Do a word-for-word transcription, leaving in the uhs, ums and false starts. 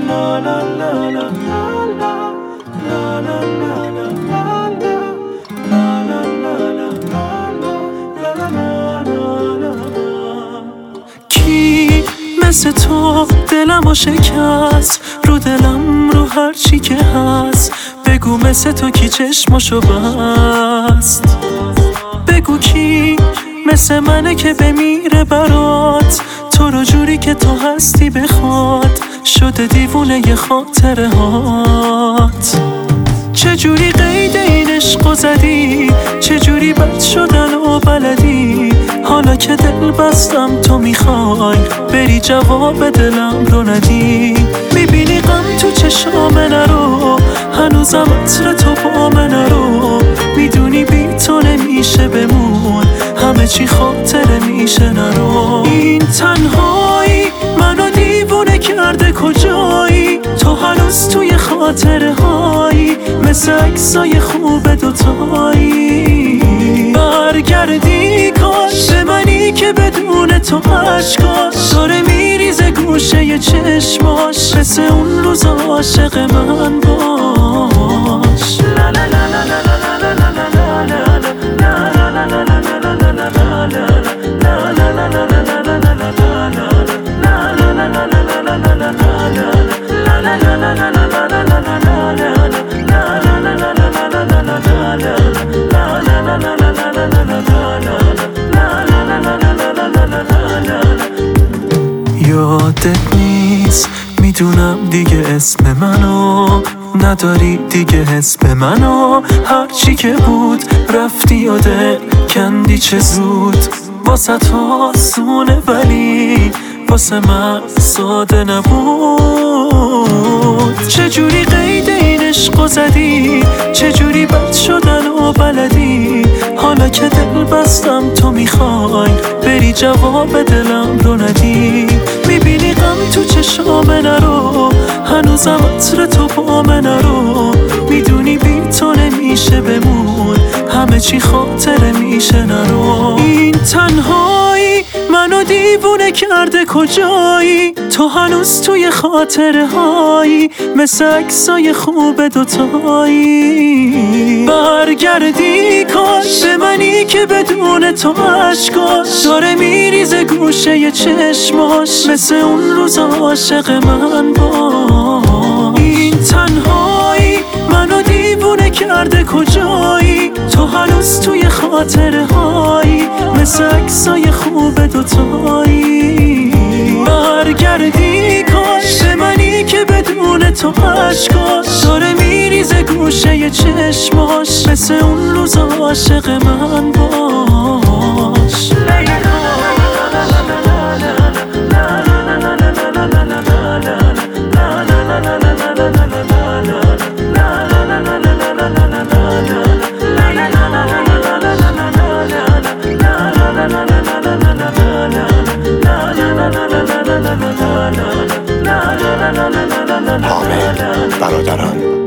کی مثل تو دلمو شکست، رو دلم رو هر چی که هست. بگو مثل تو کی چشمشو بست. بگو کی مثل منه که بمیره برات، تو رو جوری که تو هستی بخواد. شده دیوونه ی خاطره هات. چجوری قید این عشقو زدی، چجوری بد شدن و بلدی. حالا که دل بستم تو میخوای بری جواب دلم رو ندی. میبینی غم تو چشام نرو، هنوزم عطر تو با من نرو. میدونی بی تو نمیشه بمون، همه چی خاطره میشه نرو. این تنهایی منو دیوونه کرده، کجایی تو هنوز توی خاطره هایی، مثل عکسای خوب دوتایی. برگردی کاش به منی که بدون تو عشقاش داره میریزه گوشه ی چشماش، مثل اون روز عاشق من باش. لا لا لا لا لا لا لا لا لا لا لا یادت نیست، میدونم دیگه اسم منو نداری، دیگه حس به منو. هرچی که بود رفتی یاده کندی چه زود. واسه تو آسونه ولی واسه من ساده نبود. چجوری قید این عشقو زدی، چجوری بد شدن و بلدی. حالا که دل بستم تو میخوای بری جواب دلم رو ندی. میبینی غم تو چشام نرو، هنوزم عطر تو با من نرو. میدونی بی تو نمیشه بمون، همه چی خاطره میشه نرو. این تنهایی منو دیوونه کرده، کجایی تو هنوز توی خاطره هایی، مثل عکسای خوب دوتایی. برگردی کاش به منی که بدون تو عشقاش داره میریزه گوشه ی چشماش، مثل اون روز عاشق من باش. این تنهایی منو دیوونه کرده، کجایی تو هنوز توی خاطره هایی، مثل عکسای خوب دوتایی. برگردی کاش به منی که بدون تو عشقاش داره میریزه گوشه ی چشماش، مثل اون روز عاشق من باش. حامد برادران.